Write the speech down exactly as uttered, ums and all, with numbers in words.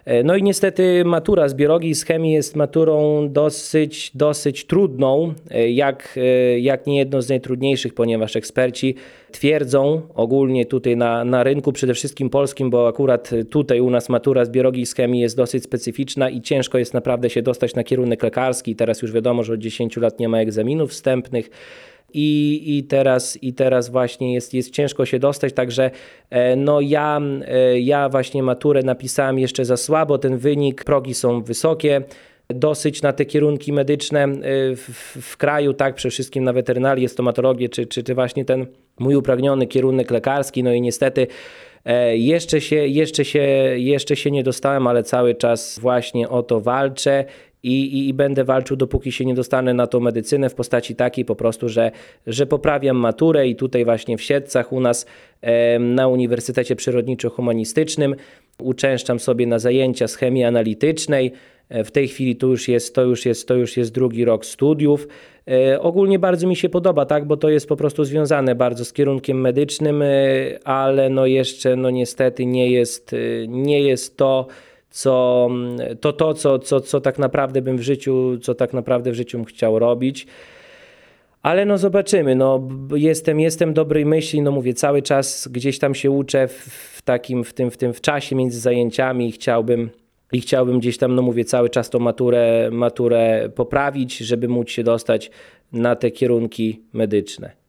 No i niestety matura z biologii i z chemii jest maturą dosyć, dosyć trudną, jak, jak nie jedną z najtrudniejszych, ponieważ eksperci twierdzą ogólnie tutaj na, na rynku, przede wszystkim polskim, bo akurat tutaj u nas matura z biologii i z chemii jest dosyć specyficzna i ciężko jest naprawdę się dostać na kierunek lekarski. Teraz już wiadomo, że od dziesięciu lat nie ma egzaminów wstępnych. I, i, teraz, I teraz właśnie jest, jest ciężko się dostać, także no ja, ja właśnie maturę napisałem jeszcze za słabo, ten wynik, progi są wysokie dosyć na te kierunki medyczne w, w kraju, tak, przede wszystkim na weterynarię, stomatologię, czy, czy, czy właśnie ten mój upragniony kierunek lekarski, no i niestety jeszcze się, jeszcze się, jeszcze się nie dostałem, ale cały czas właśnie o to walczę. I, i, I będę walczył, dopóki się nie dostanę na tą medycynę w postaci takiej po prostu, że, że poprawiam maturę i tutaj właśnie w Siedlcach u nas e, na Uniwersytecie Przyrodniczo-Humanistycznym uczęszczam sobie na zajęcia z chemii analitycznej. E, w tej chwili to już jest, to już jest, to już jest drugi rok studiów. E, ogólnie bardzo mi się podoba, tak, bo to jest po prostu związane bardzo z kierunkiem medycznym, e, ale no jeszcze no niestety nie jest, e, nie jest to Co, to, to co, co, co tak naprawdę bym w życiu, co tak naprawdę w życiu bym chciał robić. Ale no zobaczymy, no jestem, jestem dobrej myśli, no mówię, cały czas gdzieś tam się uczę w, w takim, w tym, w tym w czasie między zajęciami i chciałbym, i chciałbym gdzieś tam, no mówię, cały czas tą maturę, maturę poprawić, żeby móc się dostać na te kierunki medyczne.